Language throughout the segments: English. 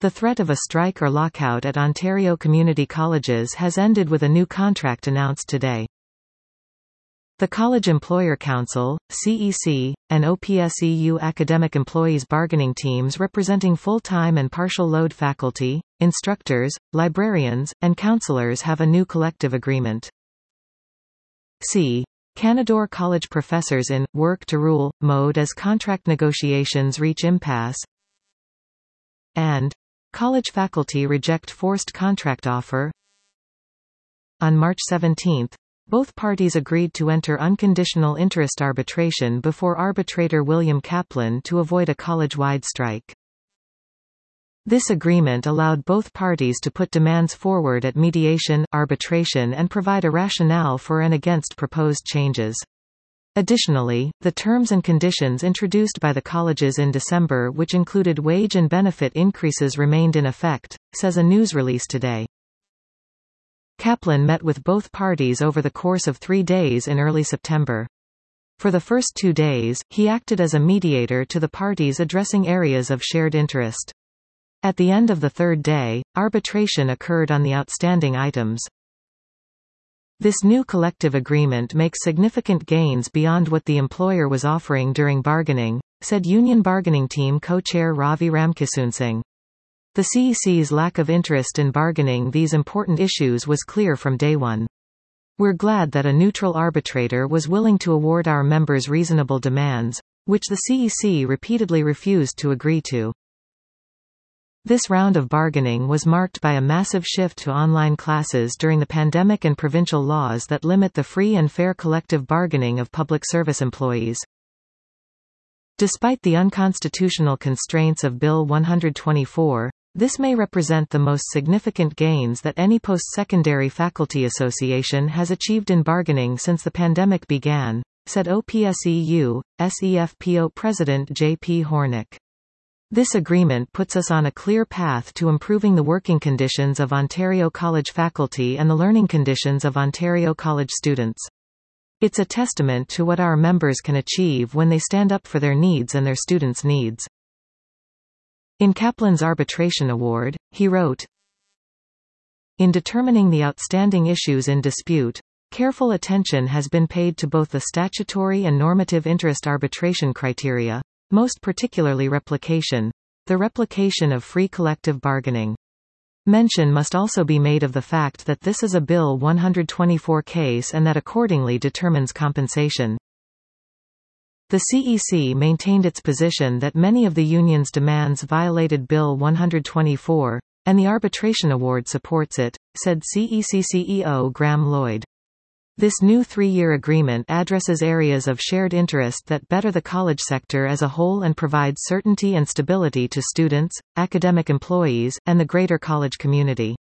The threat of a strike or lockout at Ontario community colleges has ended with a new contract announced today. The College Employer Council, CEC, and OPSEU academic employees bargaining teams representing full-time and partial-load faculty, instructors, librarians, and counselors have a new collective agreement. Canadore College professors in work to rule mode as contract negotiations reach impasse. And college faculty reject forced contract offer. On March 17, both parties agreed to enter unconditional interest arbitration before arbitrator William Kaplan to avoid a college-wide strike. This agreement allowed both parties to put demands forward at mediation, arbitration and provide a rationale for and against proposed changes. Additionally, the terms and conditions introduced by the colleges in December, which included wage and benefit increases, remained in effect, says a news release today. Kaplan met with both parties over the course of 3 days in early September. For the first 2 days, he acted as a mediator to the parties addressing areas of shared interest. At the end of the third day, arbitration occurred on the outstanding items. This new collective agreement makes significant gains beyond what the employer was offering during bargaining, said union bargaining team co-chair Ravi Ramkissoonsingh. The CEC's lack of interest in bargaining these important issues was clear from day one. We're glad that a neutral arbitrator was willing to award our members reasonable demands, which the CEC repeatedly refused to agree to. This round of bargaining was marked by a massive shift to online classes during the pandemic and provincial laws that limit the free and fair collective bargaining of public service employees. Despite the unconstitutional constraints of Bill 124, this may represent the most significant gains that any post-secondary faculty association has achieved in bargaining since the pandemic began, said OPSEU, SEFPO President J.P. Hornick. This agreement puts us on a clear path to improving the working conditions of Ontario college faculty and the learning conditions of Ontario college students. It's a testament to what our members can achieve when they stand up for their needs and their students' needs. In Kaplan's arbitration award, he wrote, "In determining the outstanding issues in dispute, careful attention has been paid to both the statutory and normative interest arbitration criteria, most particularly replication, the replication of free collective bargaining. Mention must also be made of the fact that this is a Bill 124 case and that accordingly determines compensation." The CEC maintained its position that many of the union's demands violated Bill 124, and the arbitration award supports it, said CEC CEO Graham Lloyd. This new 3-year agreement addresses areas of shared interest that better the college sector as a whole and provides certainty and stability to students, academic employees, and the greater college community.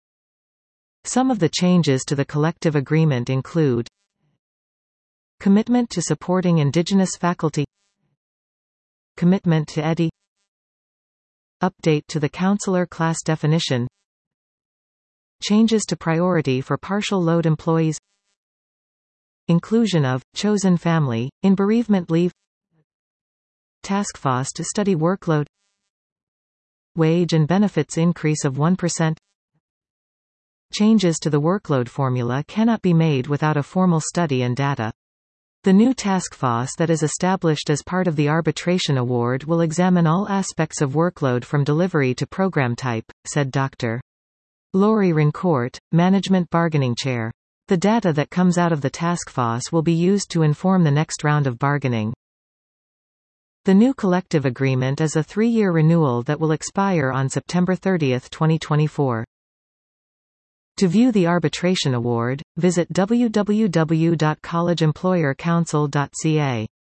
Some of the changes to the collective agreement include commitment to supporting Indigenous faculty, commitment to EDI, update to the counselor class definition, changes to priority for partial load employees, inclusion of chosen family in bereavement leave, task force to study workload, wage and benefits increase of 1%. Changes to the workload formula cannot be made without a formal study and data. The new task force that is established as part of the arbitration award will examine all aspects of workload from delivery to program type, said Dr. Laurie Rancourt, Management Bargaining Chair. The data that comes out of the task force will be used to inform the next round of bargaining. The new collective agreement is a 3-year renewal that will expire on September 30, 2024. To view the arbitration award, visit www.collegeemployercouncil.ca.